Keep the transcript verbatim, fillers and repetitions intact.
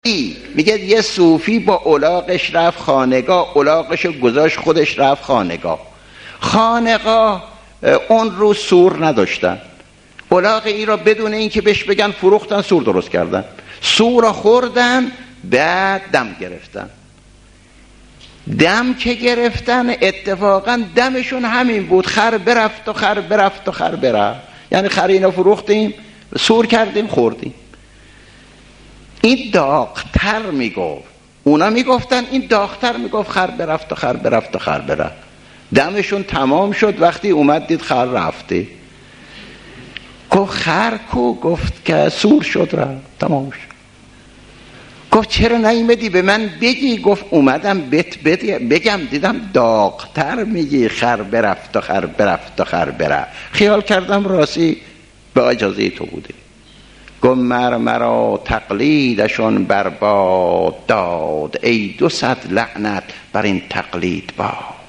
میگه یه صوفی با الاغش رفت خانقاه، الاغش گذاشت خودش رفت خانقاه. خانقاه اون رو سور نداشتن، الاغ این را بدون این که بهش بگن فروختن، سور درست کردن، سور را خوردن، بعد دم گرفتن. دم که گرفتن اتفاقا دمشون همین بود، خر برفت و خر برفت و خر برفت، یعنی خر اینو فروختیم، سور کردیم، خوردیم. این داغتر میگفت، اونا میگفتن این داغتر میگفت خر برفت و خر برفت و خر برفت. دمشون تمام شد، وقتی اومد دید خر رفته، گفت خر کو؟ گفت که سور شد رفت، تمام شد. گفت چرا نیومدی به من بگی؟ گفت اومدم بت بگم، دیدم داغتر میگی خر برفت و خر برفت و خر برفت، خیال کردم راستی به اجازه تو بوده. گفت مر مرا تقلیدشون برباد داد، ای دو صد لعنت بر این تقلید باد.